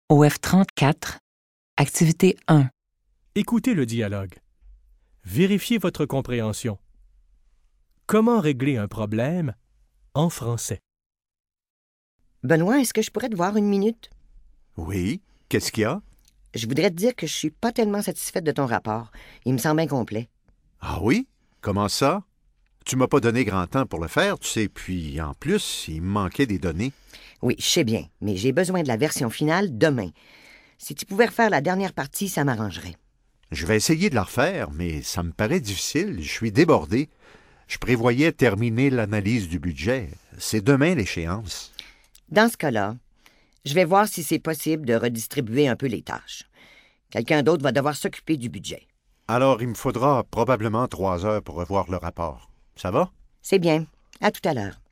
OF 34, Activité 1. Écoutez le dialogue. Vérifiez votre compréhension. Comment régler un problème en français? Benoît, est-ce que je pourrais te voir une minute? Oui, qu'est-ce qu'il y a? Je voudrais te dire que je suis pas tellement satisfaite de ton rapport. Il me semble incomplet. Ah oui? Comment ça? Tu m'as pas donné grand temps pour le faire, tu sais, puis en plus, il me manquait des données. Oui, je sais bien, mais j'ai besoin de la version finale demain. Si tu pouvais refaire la dernière partie, ça m'arrangerait. Je vais essayer de la refaire, mais ça me paraît difficile, je suis débordé. Je prévoyais terminer l'analyse du budget. C'est demain l'échéance. Dans ce cas-là, je vais voir si c'est possible de redistribuer un peu les tâches. Quelqu'un d'autre va devoir s'occuper du budget. Alors, il me faudra probablement 3 heures pour revoir le rapport. Ça va? C'est bien. À tout à l'heure.